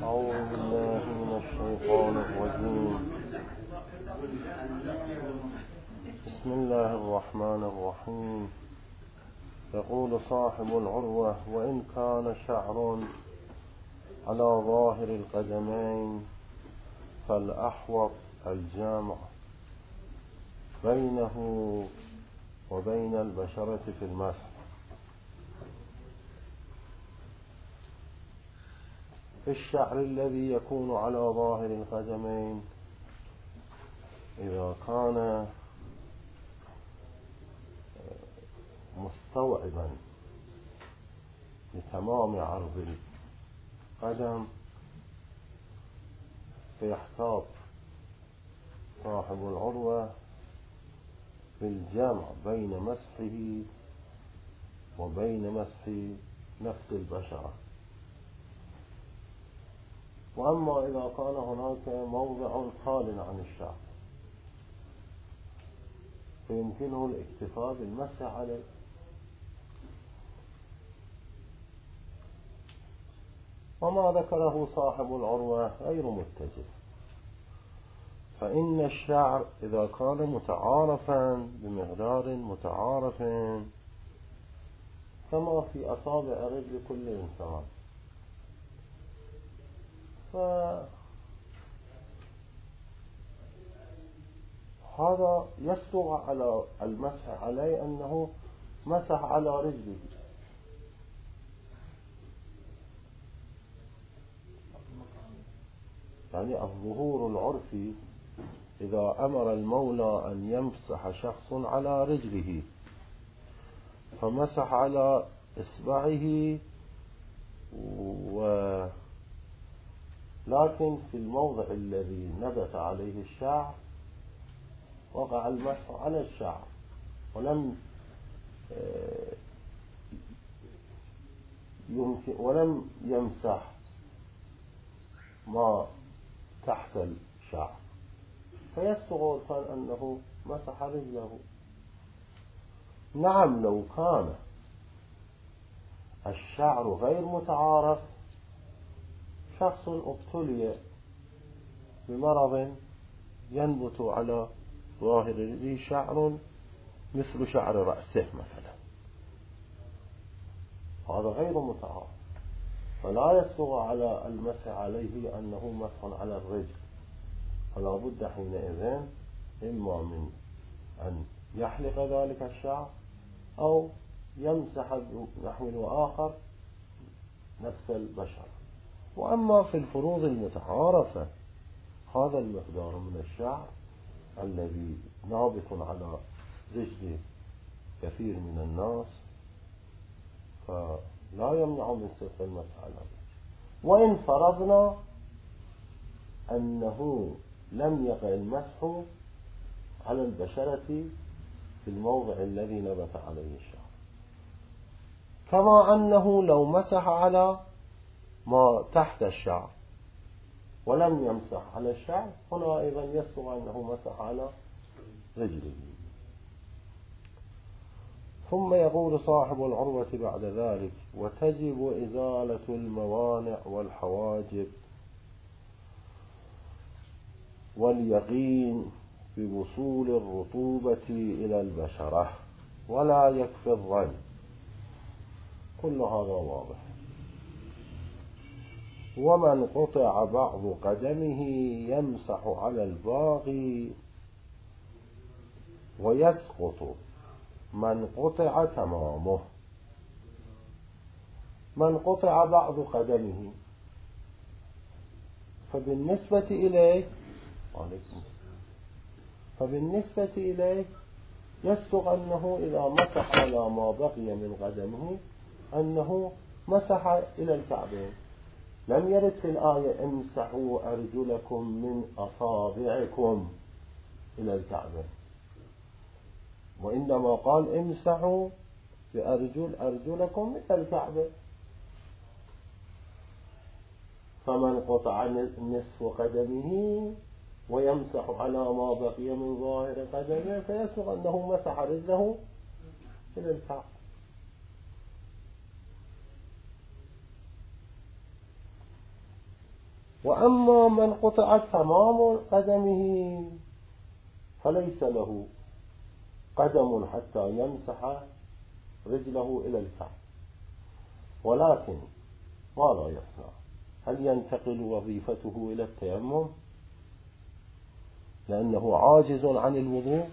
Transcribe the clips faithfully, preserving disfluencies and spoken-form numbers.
أعوذ بالله من الشيطان الرجيم. بسم الله الرحمن الرحيم. يقول صاحب العروة: وإن كان شعر على ظاهر القدمين فالأحوط الجامع بينه وبين البشرة في المسح. الشعر الذي يكون على ظاهر القدمين إذا كان مستوعبا لتمام عرض القدم فيحتاط صاحب العروة بالجمع بين مسحه وبين مسح نفس البشرة. وأما إذا كان هناك موضع خال عن الشعر فيمكنه الاكتفاء بالمسح عليه. وما ذكره صاحب العروة غير متجه، فإن الشعر إذا كان متعارفا بمقدار متعارف كما في أصابع رجل كل إنسان، فهذا يسبغ على المسح عليه أنه مسح على رجله. يعني الظهور العرفي إذا أمر المولى أن يمسح شخص على رجله فمسح على إصبعه، و لكن في الموضع الذي نبت عليه الشعر وقع المسح على الشعر ولم يمكن ولم يمسح ما تحت الشعر، فيستغل كان أنه مسح رجله. نعم، لو كان الشعر غير متعارف، شخص ابتلي بمرض ينبت على ظاهره شعر مثل شعر رأسه مثلا، هذا غير متعارف، فلا يسبغ على المسح عليه أنه مسح على الرجل، فلا بد حينئذ إما من أن يحلق ذلك الشعر أو يمسح بنحو آخر نفس البشرة. وأما في الفروض المتعارفة هذا المقدار من الشعر الذي نابت على رجل كثير من الناس فلا يمنع من صدق المسح على الرجل. وإن فرضنا أنه لم يقع المسح على البشرة في الموضع الذي نبت عليه الشعر، كما أنه لو مسح على ما تحت الشعر ولم يمسح على الشعر هنا أيضا يسبغ أنه مسح على رجله. ثم يقول صاحب العروة بعد ذلك: وتجب إزالة الموانع والحواجب واليقين بوصول الرطوبة إلى البشرة ولا يكفي الظن. كل هذا واضح. ومن قطع بعض قدمه يمسح على الباقي ويسقط من قطع تمامه. من قطع بعض قدمه فبالنسبة إليه فبالنسبة إليه يسبغ أنه إذا مسح على ما بقي من قدمه أنه مسح إلى الكعبين. لم يرد في الآية امسحوا أرجلكم من أصابعكم إلى الكعبين، وإنما قال امسحوا بأرجل أرجلكم إلى الكعبين. فمن قطع نصف قدمه ويمسح على ما بقي من ظاهر قدمه فيسبغ أنه مسح رجله إلى الكعبين. وأما من قطع تمام قدمه فليس له قدم حتى يمسح رجله إلى الكعب، ولكن ماذا يصنع؟ هل ينتقل وظيفته إلى التيمم لأنه عاجز عن الوضوء،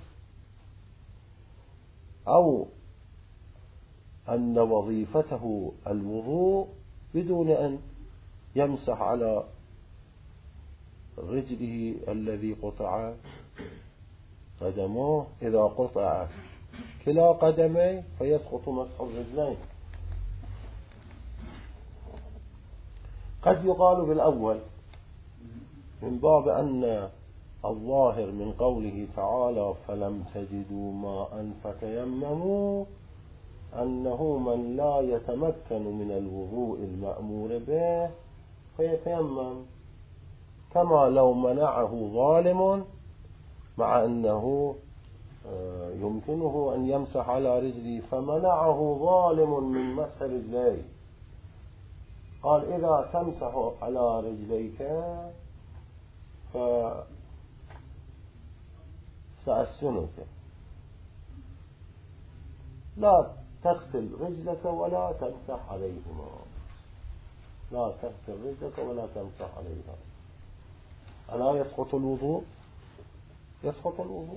أو أن وظيفته الوضوء بدون أن يمسح على رجله الذي قطع قدمه؟ إذا قطع كلا قدميه فيسقط مسح الرجلين. قد يقال بالأول من باب أن الظاهر من قوله تعالى فلم تجدوا ماء فتيمموا أنه من لا يتمكن من الوضوء المأمور به فيتيمم، كما لو منعه ظالم مع أنه يمكنه أن يمسح على رجلي فمنعه ظالم من مسح رجليه، قال إذا تمسح على رجليك فسأسنك، لا تغسل رجلك ولا تمسح عليهما، لا تغسل رجلك ولا تمسح عليها. ألا يسقط الوضوء؟ يسقط الوضوء،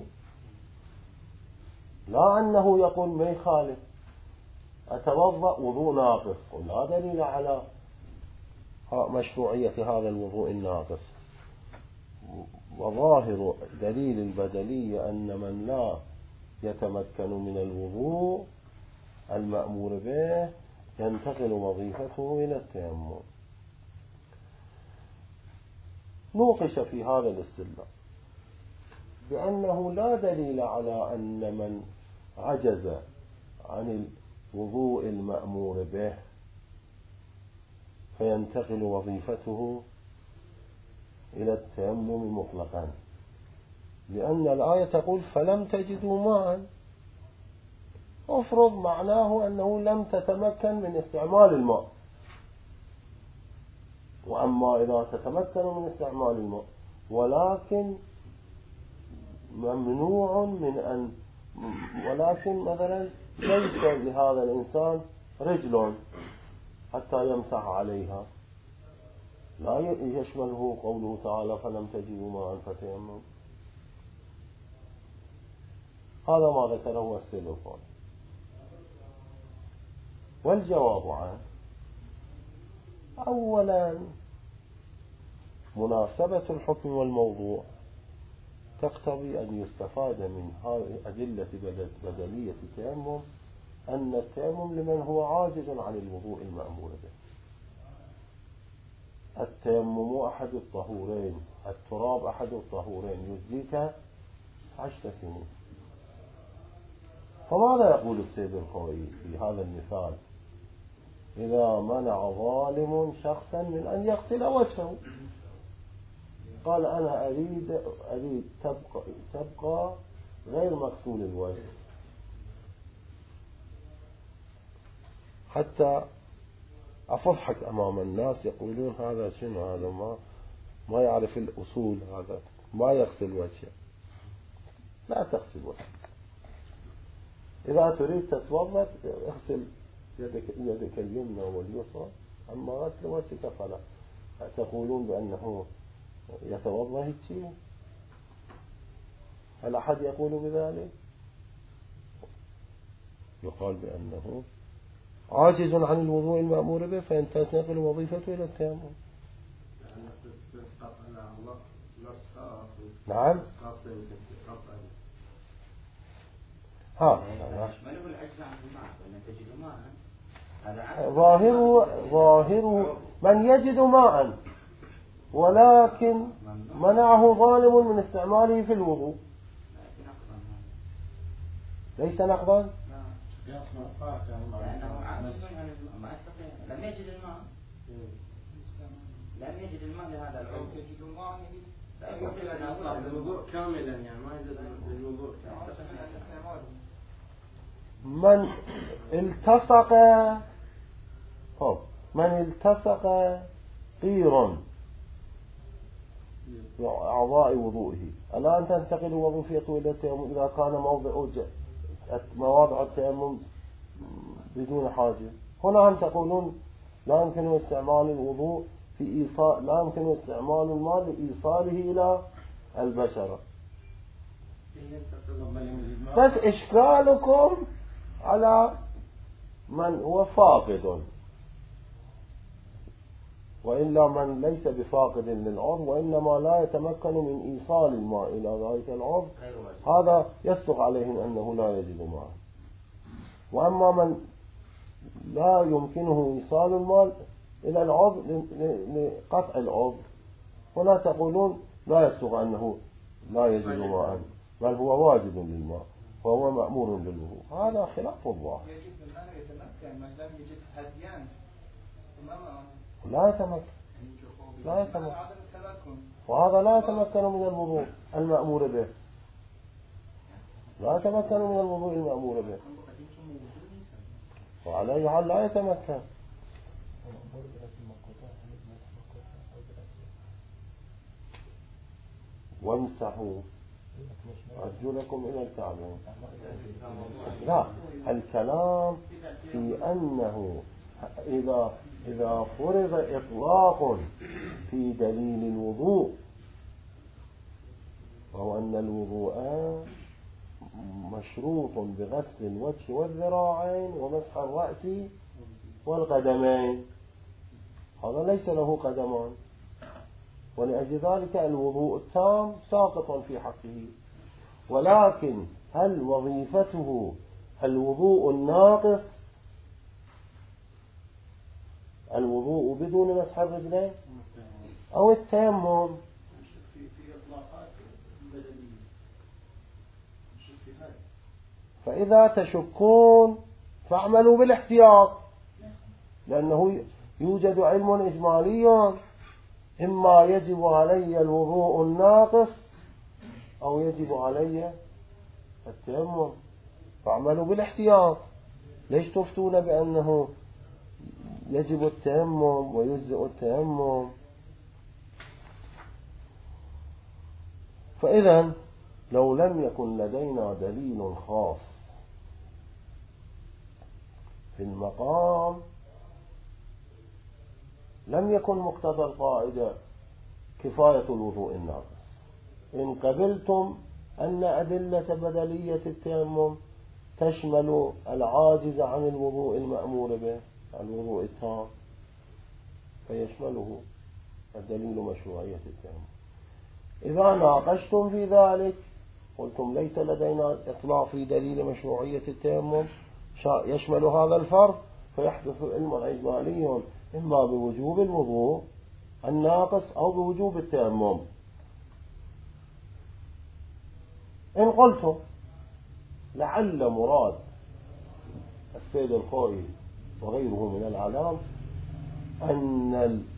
لا أنه يقول ما يخالف أتوضأ وضوء ناقص، لا دليل على مشروعية هذا الوضوء الناقص. وظاهر دليل البدلية أن من لا يتمكن من الوضوء المأمور به ينتقل وظيفته إلى التيمم. نوقش في هذا الاستدلال بأنه لا دليل على أن من عجز عن الوضوء المأمور به فينتقل وظيفته إلى التيمم مطلقا، لأن الآية تقول فلم تجدوا ماء، افرض معناه أنه لم تتمكن من استعمال الماء، وأما إذا تتمكن من استعمال الماء ولكن ممنوع من أن ولكن مثلا ليس لهذا الإنسان رجل حتى يمسح عليها، لا يشمله قوله تعالى فلم تجدوا ماء فتيمموا. هذا ما ذكره السلفون. والجواب عنه أولا مناسبة الحكم والموضوع تقتضي أن يستفاد من هذه أدلة بدلية التيمم أن التيمم لمن هو عاجز عن الوضوء المأمور به. التيمم أحد الطهورين، التراب أحد الطهورين، يجزيك عشر سنين. فماذا يقول السيد الخوئي في هذا المثال؟ إذا منع ظالم شخصا من أن يغسل وجهه، قال أنا أريد أريد تبقى, تبقى غير مغسول الوجه حتى أفضحك أمام الناس يقولون هذا شنو، هذا ما ما يعرف الأصول، هذا ما يغسل وجهه. لا تغسل وجهك، إذا تريد تتوضأ اغسل يدك, يدك اليمنى واليسرى، أما غسل وجهك فلا. تقولون بأنه يتوضأ هيك؟ هل أحد يقول بذلك؟ يقال بأنه عاجز عن الوضوء المأمور به فينتقل وظيفته إلى التيمم. نعم. ها ظاهره ظاهره من يجد ماء ولكن منعه ظالم من استعماله في الوضوء، ليس نقضا، لأنه عاجز ما استطيع، لم يجد الماء، لم يجد الماء لهذا العضو، يجد الماء لا يستطيع أن يصنع الوضوء كاملا، يعني ما يجد الوضوء. من التصق من التصق قير أعضاء وضوئه. الآن تنتقل وظيفته إلى التيمم إذا كان موضع مواضع التيمم بدون حاجة. هنا هم تقولون لا يمكن استعمال الوضوء في إيصال، لا يمكن استعمال الماء لإيصاله إلى البشرة. بس إشكالكم على من هو فاقد، وإلا من ليس بفاقد للعضو وإنما لا يتمكن من إيصال الماء إلى ذلك العضو، هذا يصدق عليهم أنه لا يجد ماء. وأما من لا يمكنه إيصال الماء إلى العضو لقطع العضو، هنا تقولون لا يصدق أنه لا يجد ماء، بل هو واجد للماء وهو مأمور بالوضوء. هذا خلاف الظاهر. لا يتمكن لا يتمكن وهذا لا يتمكن من الوضوء المأمور به، لا يتمكن من الوضوء المأمور به، وعليه حال لا يتمكن. وامسحوا أرجلكم إلى الكعبين. لا، الكلام في أنه إذا إذا فرض إطلاق في دليل الوضوء، وهو أن الوضوء مشروط بغسل الوجه والذراعين ومسح الرأس والقدمين، هذا ليس له قدمان، ولأجل ذلك الوضوء التام ساقط في حقه. ولكن هل وظيفته الوضوء الناقص، الوضوء بدون مسح الرجلين، أو التيمم؟ فإذا تشكون فاعملوا بالاحتياط، لأنه يوجد علم إجمالي، إما يجب علي الوضوء الناقص أو يجب علي التيمم، فاعملوا بالاحتياط. ليش تفتون بأنه يجب التيمم ويجزئ التيمم؟ فإذا لو لم يكن لدينا دليل خاص في المقام لم يكن مقتضى القاعدة كفاية الوضوء الناقص. إن قبلتم أن أدلة بدلية التيمم تشمل العاجز عن الوضوء المأمور به، الوضوء التام، فيشمله الدليل مشروعية التيمم. إذا ناقشتم في ذلك قلتم ليس لدينا إطلاق في دليل مشروعية التيمم يشمل هذا الفرض، فيحدث علم إجمالي إما بوجوب الوضوء الناقص أو بوجوب التيمم. إن قلتم لعل مراد السيد الخوئي وغيره من العلام أن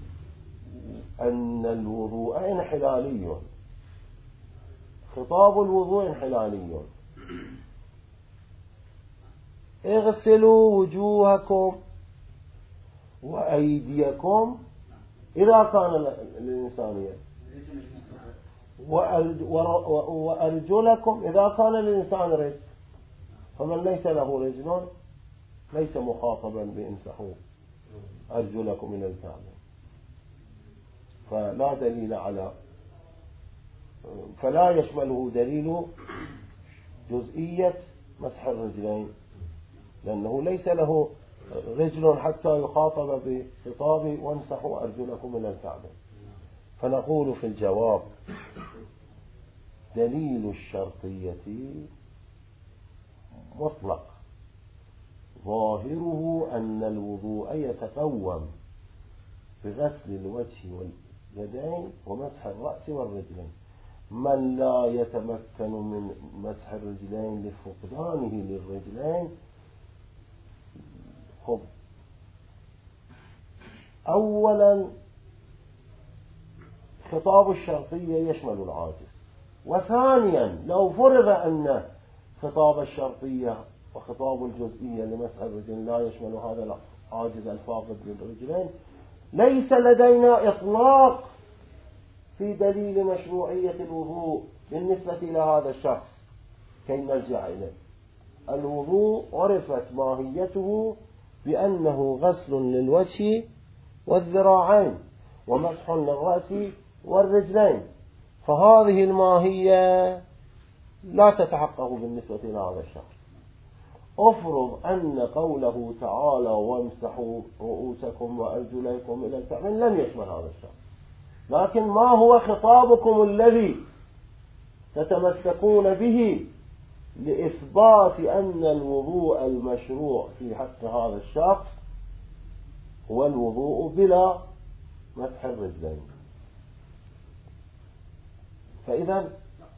أن الوضوء انحلالي، خطاب الوضوء انحلالي، اغسلوا وجوهكم وأيديكم إذا كان الإنسان، وأرجلكم إذا كان الإنسان رجل، فمن ليس له رجل ليس مخاطبا بامسحوا أرجلكم إلى الكعبين. فلا دليل على فلا يشمله دليل جزئية مسح الرجلين، لأنه ليس له رجل حتى يخاطب بخطاب وامسحوا أرجلكم إلى الكعبين. فنقول في الجواب دليل الشرطية مطلق، ظاهره أن الوضوء يتقوم بغسل الوجه واليدين ومسح الرأس والرجلين. من لا يتمكن من مسح الرجلين لفقدانه للرجلين، خب أولا خطاب الشرطية يشمل العاجز، وثانيا لو فرض أن خطاب الشرطية وخطاب الجزئية لمسح الرجلين لا يشمل هذا العاجز الفاقد للرجلين، ليس لدينا إطلاق في دليل مشروعية الوضوء بالنسبة إلى هذا الشخص كي نرجع إليه. الوضوء عرفت ماهيته بأنه غسل للوجه والذراعين ومسح للرأس والرجلين، فهذه الماهية لا تتحقق بالنسبة إلى هذا الشخص. أفرض أن قوله تعالى وامسحوا رؤوسكم وأرجلكم إلى الكعبين لم يشمل هذا الشخص، لكن ما هو خطابكم الذي تتمسكون به لإثبات أن الوضوء المشروع في حق هذا الشخص هو الوضوء بلا مسح الرجلين؟ فإذا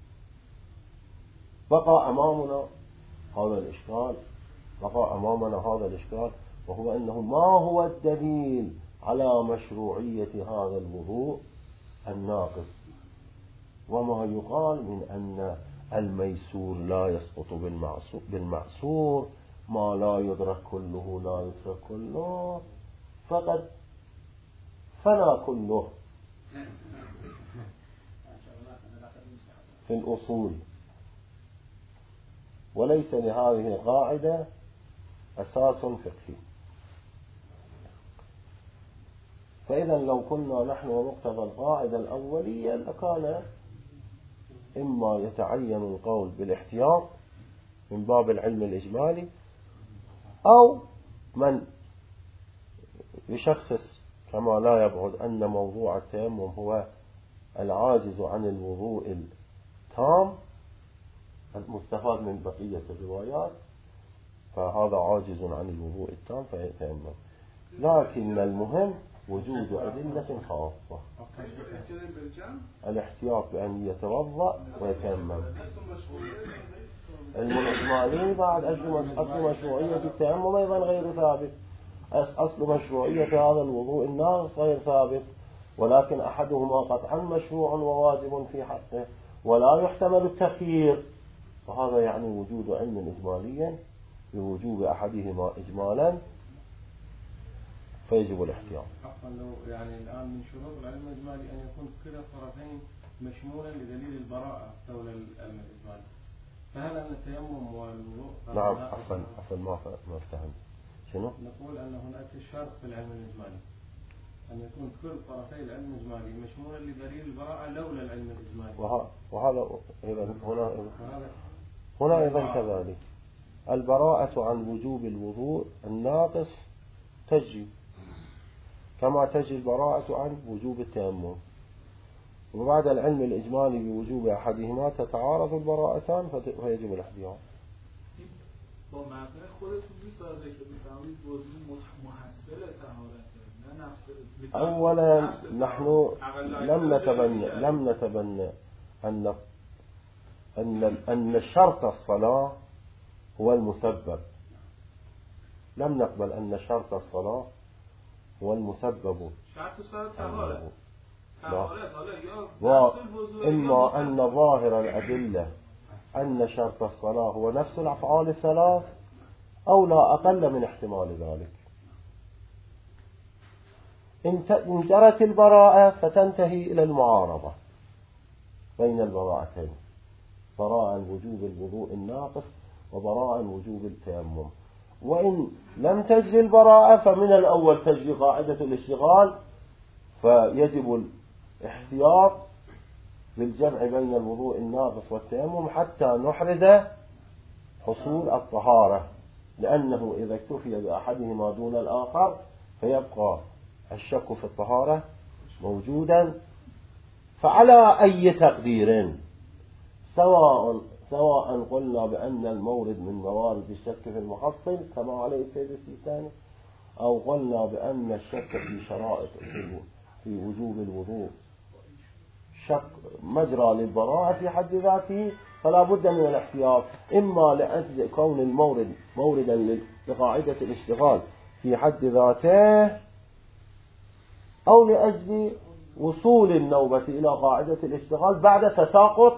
بقى أمامنا هذا الإشكال بقى أمامنا هذا الإشكال وهو أنه ما هو الدليل على مشروعية هذا الوضوء الناقص، وما يقال من أن الميسور لا يسقط بالمعسور، ما لا يدرك كله لا يترك كله، فقد فنى كله في الأصول، وليس لهذه القاعدة أساس فقهي. فإذا لو كنا نحن ومقتضى القاعدة الأولية لكان إما يتعين القول بالاحتياط من باب العلم الإجمالي، أو من يشخص كما لا يبعد أن موضوع التيمم هو العاجز عن الوضوء التام المستفاد من بقية الروايات، فهذا عاجز عن الوضوء التام فيتيمم. لكن المهم وجود أدلة خاصة، الاحتياط بأن يتوضأ ويتيمم. المجمالي بعد أصل مشروعية التيمم أيضا غير ثابت، أصل مشروعية هذا الوضوء الناقص غير ثابت، ولكن أحدهما قطعا مشروع وواجب في حقه ولا يحتمل التخيير، وهذا يعني وجود علم إجمالي بوجوب أحدهما إجمالا فيجب الاحتياط. حقا لو يعني الآن من شروط العلم الإجمالي أن يكون كلا الطرفين مشمولا لدليل البراءة دولة العلم الإجمالي، فهل أن التيمم والوضوء؟ نعم عفوا عفوا ما ما فهمت شنو؟ نقول أن هناك شرط في العلم الإجمالي أن يكون كل طرفي العلم الإجمالي مشمولا لدليل البراءة لولا العلم الإجمالي. وه... وهذا إذا هنا هنا أيضا كذلك البراءة عن وجوب الوضوء الناقص تجري كما تجري البراءة عن وجوب التيمم، وبعد العلم الإجمالي بوجوب أحدهما تتعارض البراءتان فيجب الاحتياط. با معنی خودتون میسازه که بفهمید وضوء محصل طهارته نه نفس. أولا نحن لم نتبنى لم نتبنى أن أن أن شرط الصلاة هو المسبب، لم نقبل أن شرط الصلاة هو المسبب. شرط الصلاة طهارة. وإما أن ظاهر الأدلة أن شرط الصلاة هو نفس الأفعال الثلاث أو لا أقل من احتمال ذلك. إن جرت البراءة فتنتهي إلى المعارضة بين البراءتين، براءة وجوب الوضوء الناقص وبراءة وجوب التيمم. وإن لم تجري البراءة فمن الأول تجري قاعدة الاشتغال، فيجب الاحتياط بالجمع بين الوضوء الناقص والتيمم حتى نحرز حصول الطهارة، لأنه إذا اكتفي بأحدهما دون الآخر فيبقى الشك في الطهارة موجودا. فعلى أي تقدير سواء سواء قلنا بأن المورد من موارد الشك في المحصل كما عليه السيد السيستاني، أو قلنا بأن الشك في شرائط في وجوب الوضوء شك مجرى للبراءة في حد ذاته، فلا بد من الاحتياط، إما لأجل كون المورد موردا لقاعدة الاشتغال في حد ذاته، أو لأجل وصول النوبة إلى قاعدة الاشتغال بعد تساقط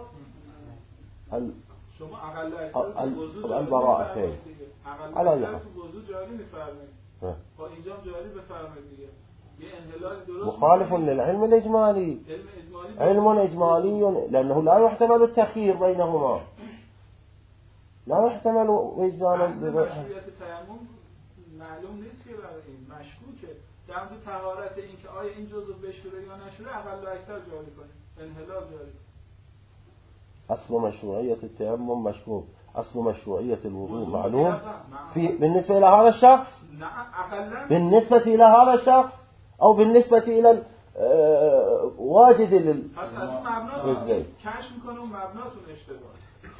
البراءتين. على أي حال مخالف للعلم الإجمالي. إجمالي علم إجمالي لأنه لا يحتمل التخيير بينهما، لا يحتمل وجدانا. مشروعیت تیمم معلوم نیست که برای این مشکوکه. در مورد طهارت این که آیا این جزء بشوره یا نشوره اقل و اکثر جاری کنیم، انحلال جاری کنیم. أصل مشروعية التيمم مشكوك، أصل مشروعية الوضوء معلوم في بالنسبة إلى هذا الشخص، بالنسبة إلى هذا الشخص أو بالنسبة إلى واجد لل پس از اون مبناتون کشف میکنه و مبناتون اشتباه.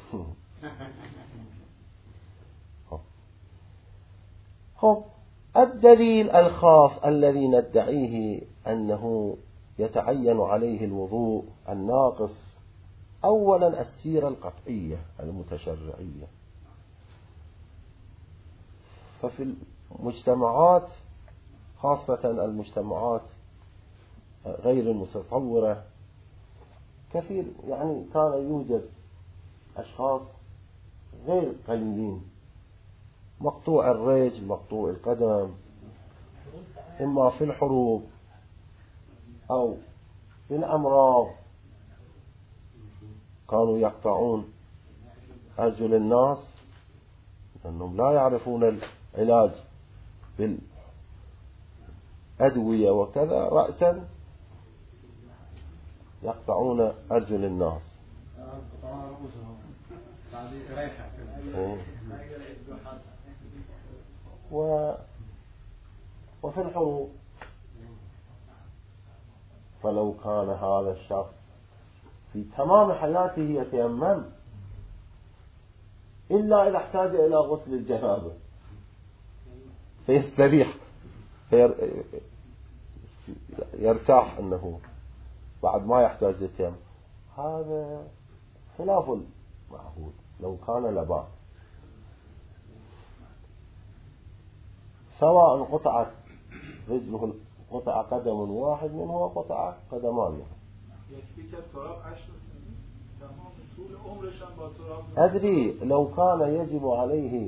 خب الدليل الخاص الذي ندعيه أنه يتعين عليه الوضوء الناقص أولا السيرة القطعية المتشرعية. ففي المجتمعات خاصة المجتمعات غير المتطورة كثير يعني كان يوجد أشخاص غير قليلين مقطوع الرجل مقطوع القدم، إما في الحروب أو في الأمراض كانوا يقطعون أرجل الناس لأنهم لا يعرفون العلاج بالأدوية وكذا، رأسا يقطعون أرجل الناس. و وفي الحروب فلو كان هذا الشخص في تمام حياته يتيمم إلا إذا احتاج إلى غسل الجنابة فيستريح يرتاح أنه بعد ما يحتاج يتيمم، هذا خلاف المعهود. لو كان لباس سواء قطعت رجله قطع قدم واحد منه وقطع قدمان. أدري لو كان يجب عليه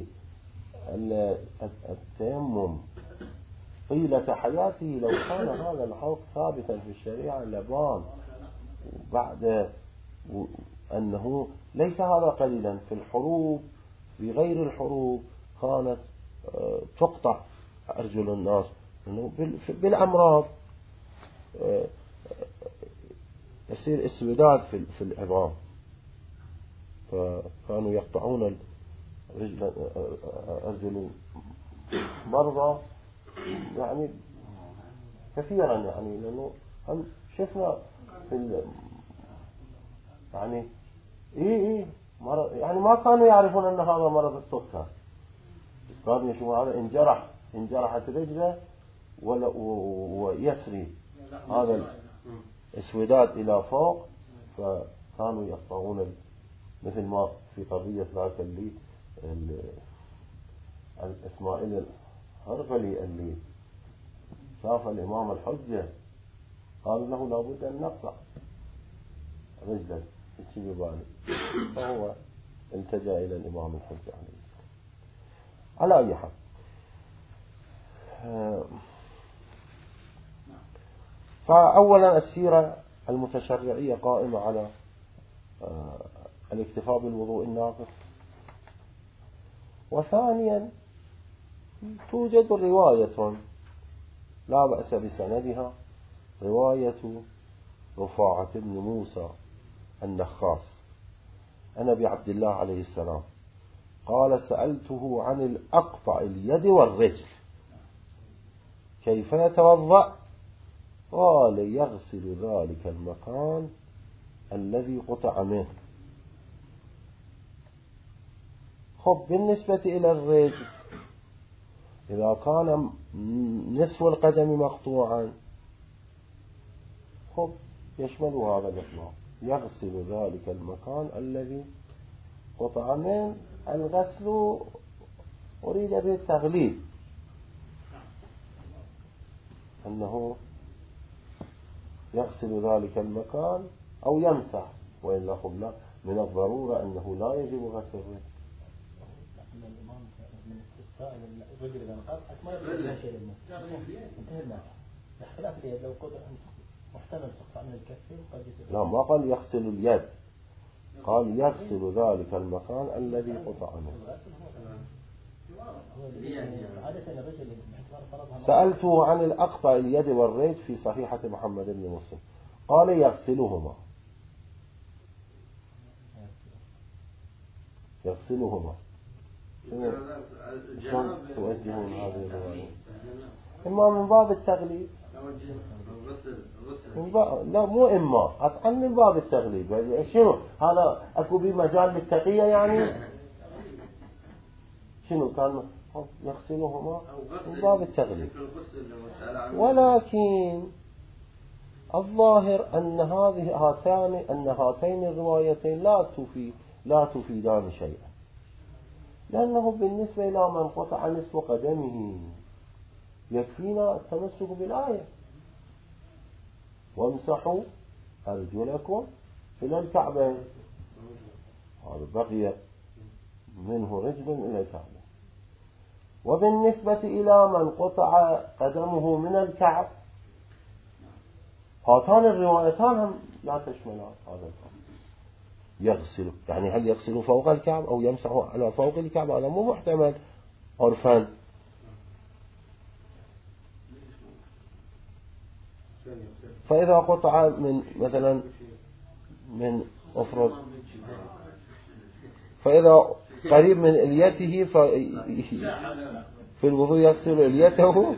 التيمم طيلة حياته، لو كان هذا الحق ثابتا في الشريعة لبان، بعد أنه ليس هذا قليلا. في الحروب في غير الحروب كانت تقطع أرجل الناس بالأمراض، يصير اسوداد في العظام، فكانوا يقطعون أرجل مرضى يعني كثيرا، يعني لأنه هم شفنا في يعني إيه إيه مرض، يعني ما كانوا يعرفون أن هذا مرض السكر، كانوا يشوفون هذا انجرح انجرحت رجله ويسري هذا الاسوداد إلى فوق، فكانوا يقطعون مثل ما في قضية ذاك اللي الإسماعيل الهرقلي اللي شاف الإمام الحجة قال له لابد أن نقطع رجلا يشي ببالي، فهو التجأ إلى الإمام الحجة عليه السلام. على أي حال فأولا السيرة المتشرعية قائمة على الاكتفاء بالوضوء الناقص. وثانيا توجد رواية لا بأس بسندها، رواية رفاعة بن موسى النخاس عن أبي عبد الله عليه السلام قال سألته عن الأقطع اليد والرجل كيف يتوضأ؟ قال يغسل ذلك المكان الذي قطع منه. خب بالنسبة إلى الرجل إذا كان نصف القدم مقطوعا خب يشمل هذا الإطلاق، يغسل ذلك المكان الذي قطع منه. الغسل أريد به التغليب، أنه يغسل ذلك المكان أو يمسح، وإلا قلنا من الضرورة أنه لا يجب غسل الرجل. الإمام من سائل الرجل إذا انقطعت ما يقول لا شيء للمسح، انتهى المسح. اختلاف اليد لو قطع محتمل تقطع من الكف وقد يصير. لا ما قال يغسل اليد، قال يغسل ذلك المكان الذي قطع منه. سألته عن الأقطع اليد والرجل في صحيحة محمد بن مسلم قال يغسلهما يغسلهما. شلون توجهون هذه الرواية؟ إما من باب التغليب، من باب... لا مو إما قطعا من باب التغليب. شنو هذا؟ أكو بي مجال للتقية يعني؟ شنو كان يغسلهما من باب التغليب. ولكن الظاهر أن هذه هاتان أن هاتين الروايتين لا تفيد لا تفيدان شيئا، لأنه بالنسبة إلى من قطع نصف قدمه يكفينا التمسك بالآية وامسحوا أرجلكم إلى الكعبين. هذا بقي منه رجل إلى الكعبين. وبالنسبة إلى من قطع قدمه من الكعب هاتان الروايتان هم لا تشملان هذا الكعب. يغسل يعني هل يغسل فوق الكعب أو يمسح على فوق الكعب؟ هذا مو محتمل عرفا. فإذا قطع من مثلا من أفرد فإذا قريب من اليته في الوضوء يغسل اليته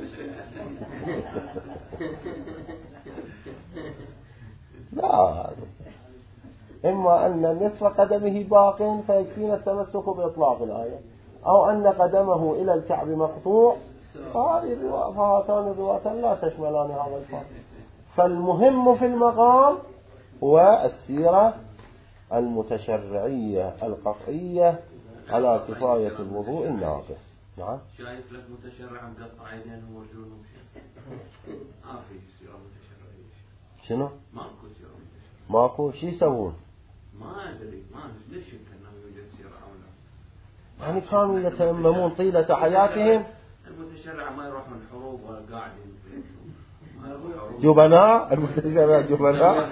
لا، إما أن نصف قدمه باق فيكفينا التمسك بإطلاق الآية، أو أن قدمه إلى الكعب مقطوع فهاتان الروايتان لا تشملان هذا الفرق. فالمهم في المقام هو السيرة المتشرعية القطعية على كفاية الوضوء الناقص. نعم. شايف لك متشرع مقطع يدينهم ورجلهم ما في سيرة متشرعية. شنو؟ ماكو سيرة متشرعية. ماكو شي يسوون؟ ما أدري ما ليش يمكن أنه يوجد سيرة أو لا. يعني كانوا يتيممون طيلة حياتهم. المتشرع ما يروح من حروب ولا قاعدين جبناء. المتشرع جبناء.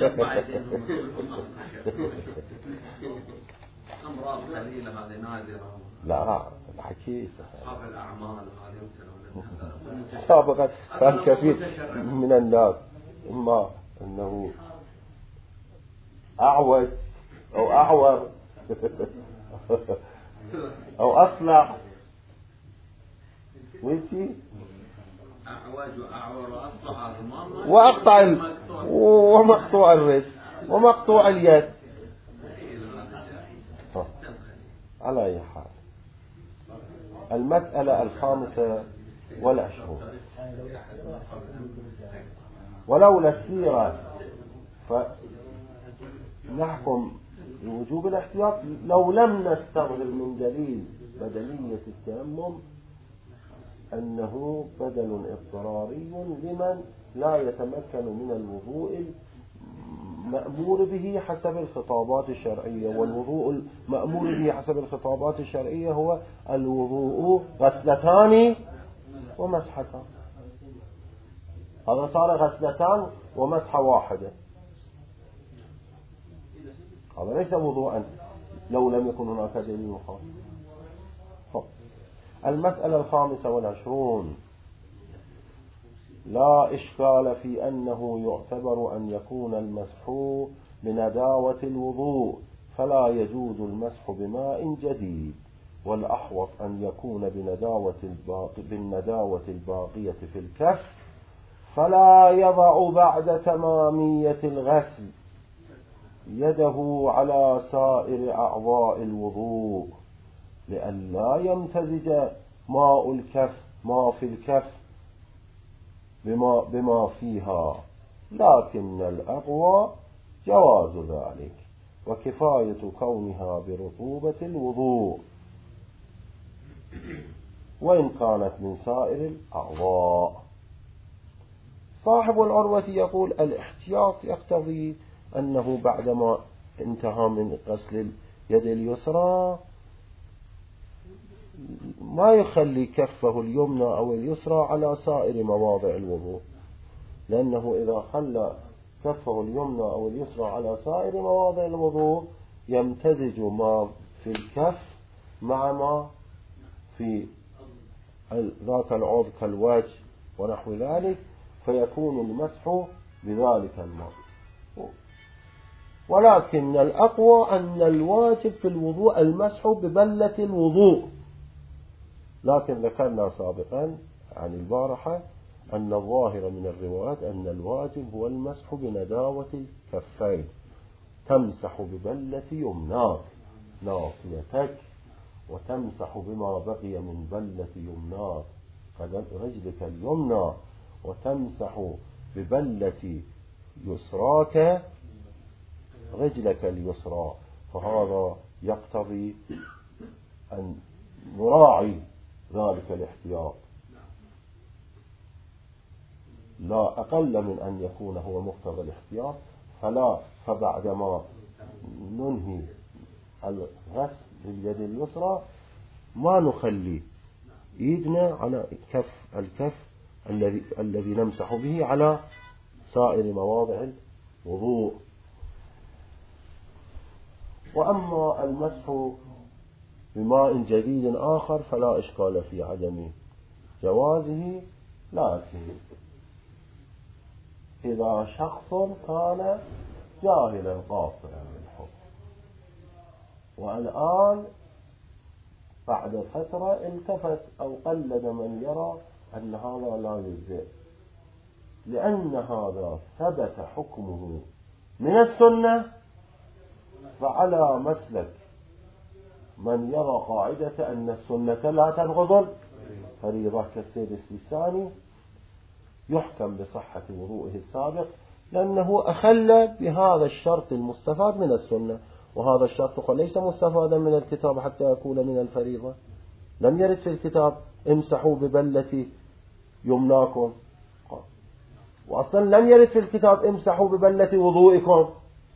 أمراض قليلة هذه نادرة. لا الحكي أصحاب الأعمال هذه سابقا كان كثير من الناس إما أنه أعوج أو أعور أو أصلع ويجي أعوج وأعور وأصلع هذا وأقطع ال... ومقطوع الرجل ومقطوع اليد. على أي حال المسألة الخامسة والعشرون ولولا السيرة فنحكم بوجوب الاحتياط لو لم نستغرب من دليل بدلية التيمم أنه بدل اضطراري لمن لا يتمكن من الوضوء مأمور به حسب الخطابات الشرعية. والوضوء المأمور به حسب الخطابات الشرعية هو الوضوء غسلتان ومسحتان. هذا صار غسلتان ومسحة واحدة، هذا ليس وضوءا لو لم يكن هناك دليل مخالف. المسألة الخامسة والعشرون لا إشكال في أنه يعتبر أن يكون المسح بنداوة الوضوء فلا يجوز المسح بماء جديد، والأحوط أن يكون بنداوة الباقي بالنداوة الباقية في الكف، فلا يضع بعد تمامية الغسل يده على سائر أعضاء الوضوء لئلا يمتزج ماء الكف ما في الكف بما, بما فيها، لكن الأقوى جواز ذلك وكفاية كونها برطوبة الوضوء وإن كانت من سائر الأعضاء. صاحب العروة يقول الاحتياط يقتضي أنه بعدما انتهى من غسل اليد اليسرى ما يخلي كفه اليمنى أو اليسرى على سائر مواضع الوضوء، لأنه إذا خلى كفه اليمنى أو اليسرى على سائر مواضع الوضوء يمتزج ما في الكف مع ما في ذاك العضو كالوجه ونحو ذلك، فيكون المسح بذلك الماء. ولكن الأقوى أن الواجب في الوضوء المسح ببلة الوضوء، لكن ذكرنا سابقا عن البارحة أن الظاهر من الروايات أن الواجب هو المسح بنداوة الكفين. تمسح ببلة يمناك ناصيتك، وتمسح بما بقي من بلة يمناك رجلك اليمنى، وتمسح ببلة يسراك رجلك اليسرى. فهذا يقتضي أن نراعي ذلك الاحتياط، لا أقل من أن يكون هو مقتضى الاحتياط. فلا فبعدما ننهي الغسل باليد اليسرى ما نخلي ايدنا على الكف الكف الذي الذي نمسح به على سائر مواضع الوضوء. وأما المسح بماء جديد آخر فلا إشكال في عدم جوازه، لكن إذا شخص كان جاهلا قاصرا بالحكم والآن بعد فترة التفت أو قلد من يرى أن هذا لا يجزئ، لأن هذا ثبت حكمه من السنة، فعلى مسلك من يرى قاعدة أن السنة لا تنقض فريضة كالسيد السيستاني يحكم بصحة وضوئه السابق، لأنه أخل بهذا الشرط المستفاد من السنة، وهذا الشرط ليس مستفادا من الكتاب حتى يكون من الفريضة. لم يرد في الكتاب امسحوا ببلة يمناكم، وأصلا لم يرد في الكتاب امسحوا ببلة وضوئكم.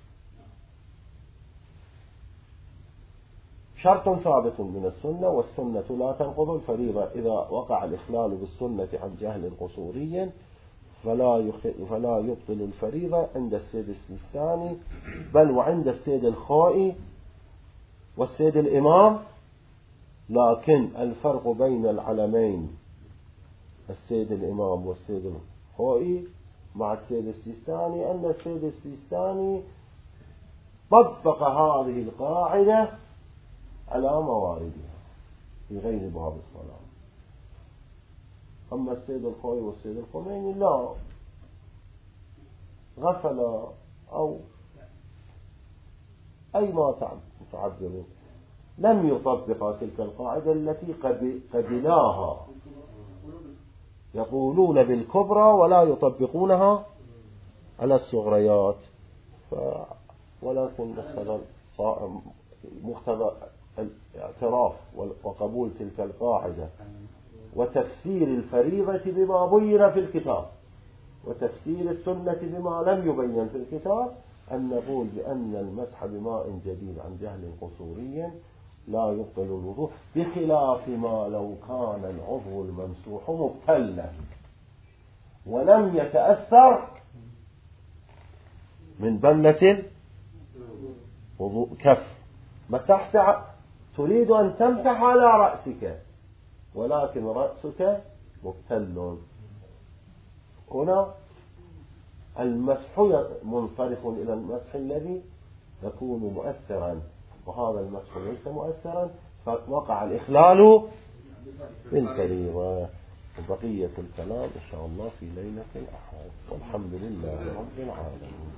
شرط ثابت من السنة، والسنة لا تنقض الفريضة. إذا وقع الإخلال بالسنة عن جهل قصوري فلا يخ... فلا يبطل الفريضة عند السيد السيستاني، بل وعند السيد الخائي والسيد الإمام. لكن الفرق بين العلمين السيد الإمام والسيد الخائي مع السيد السيستاني أن السيد السيستاني طبق هذه القاعدة على مواردها في غير باب الصلاة. أما السيد الخوي والسيد الخميني لا، غفل أو أي ما تعبدوا، لم يطبق تلك القاعدة التي قبلاها. يقولون بالكبرى ولا يطبقونها على الصغريات. ف... ولكن مقتضى الاعتراف وقبول تلك القاعدة وتفسير الفريضة بما بين في الكتاب وتفسير السنة بما لم يبين في الكتاب، أن نقول بأن المسح بماء جديد عن جهل قصوري لا يبطل الوضوء، بخلاف ما لو كان العضو الممسوح مبتلا ولم يتأثر من بلة وضوء كف. مسحت تريد أن تمسح على رأسك ولكن رأسك مبتل، هنا المسح منصرف إلى المسح الذي يكون مؤثرا، وهذا المسح ليس مؤثرا، فوقع الإخلال بالفريضة. وبقية الكلام إن شاء الله في ليلة الأحد، والحمد لله رب العالمين.